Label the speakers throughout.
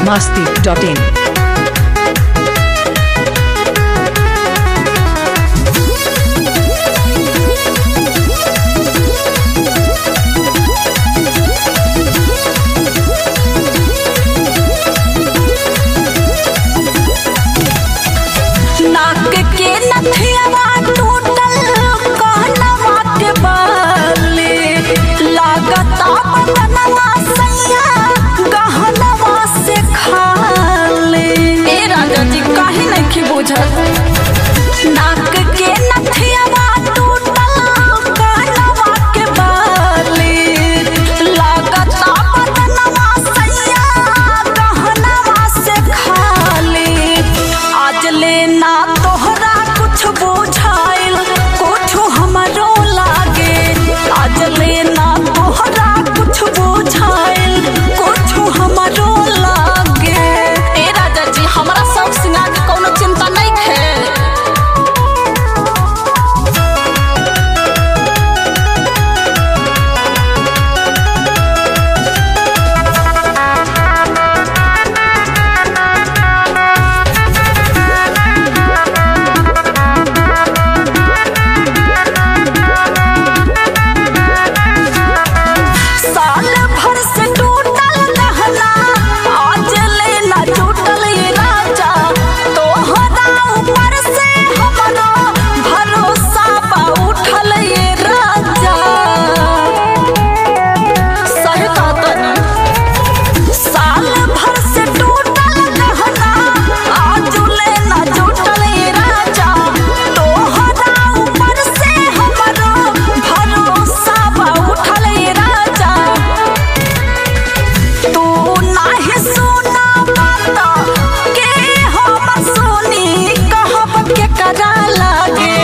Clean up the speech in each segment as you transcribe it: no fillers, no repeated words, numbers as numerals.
Speaker 1: biharmasti.in।
Speaker 2: नाक के नथियावा टूटल कानवा के बाली लागता बदनवा सैया गहनवा से खाली। आज लेना तोहरा कुछ बुझाइल कुछ हमरो लागे। आज लेना तोहरा कुछ बुझाइल कुछ हमरो लागे। ए राजा जी हमरा सब सिंगार के कोनो चिंता नहीं है। साल भर से टूटल गहना आज लेना टूटल ये राजा। तोहरा ऊपर से हमरो भरोसा बा उठल ये राजा। सही कहता ना। साल भर से टूटल गहना आज लेना टूटल ये राजा। तोहरा ऊपर से हमरो भरोसा बा उठल ये राजा। तू नाही सुना बात के हम सुनी कहब के करा लागे।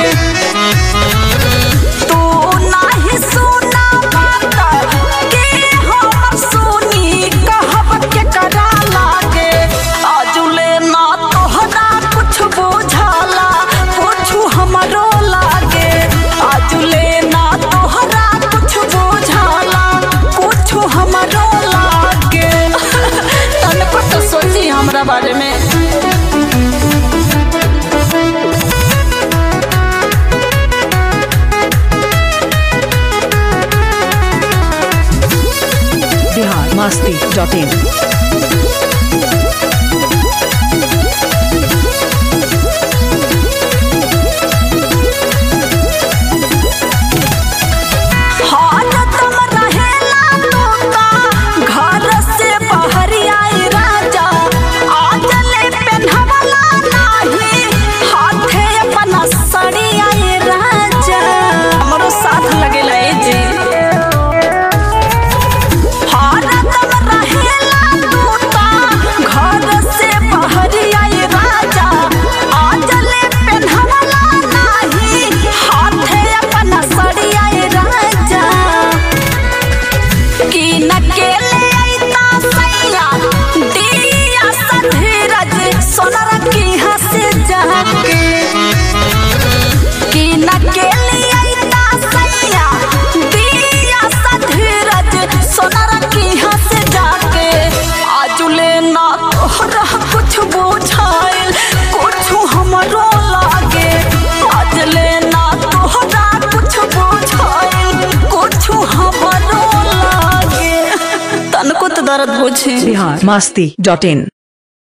Speaker 2: तू नाही सुना बात के हम सुनी कहब के करा लागे। आज लेना तोहरा कुछ बुझाला कुछ हमरो लागे। आज लेना तोहरा कुछ बुझाला कुछ हमरो लागे। तनको तो सोची हमरा बारे में।
Speaker 1: biharmasti.in।
Speaker 2: हालतम रहेला तोता घर से बाहर आई राजा। आज ले पेन्हवला नाही हाथे अपना सड़ी आई राजा। हमरो साथ लगेला ए जी। हालतम रहेला तोता घर से बाहर आई राजा। आज ले पेन्हवला नाही हाथे अपना सड़ी आई राजा। की न के ले आईता सैया दिया सधीरज सोनरा की हंसे जाके। की न के ले आईता सैया दिया सधीरज सोनरा की हंसे जाके। आज लेना तोहरा कुछ बुझाइल कुछ हमरो लागे। आज लेना तोहरा कुछ बुझाइल कुछ हमरो लागे। तनको तो दर्द बुझे।
Speaker 1: biharmasti.in।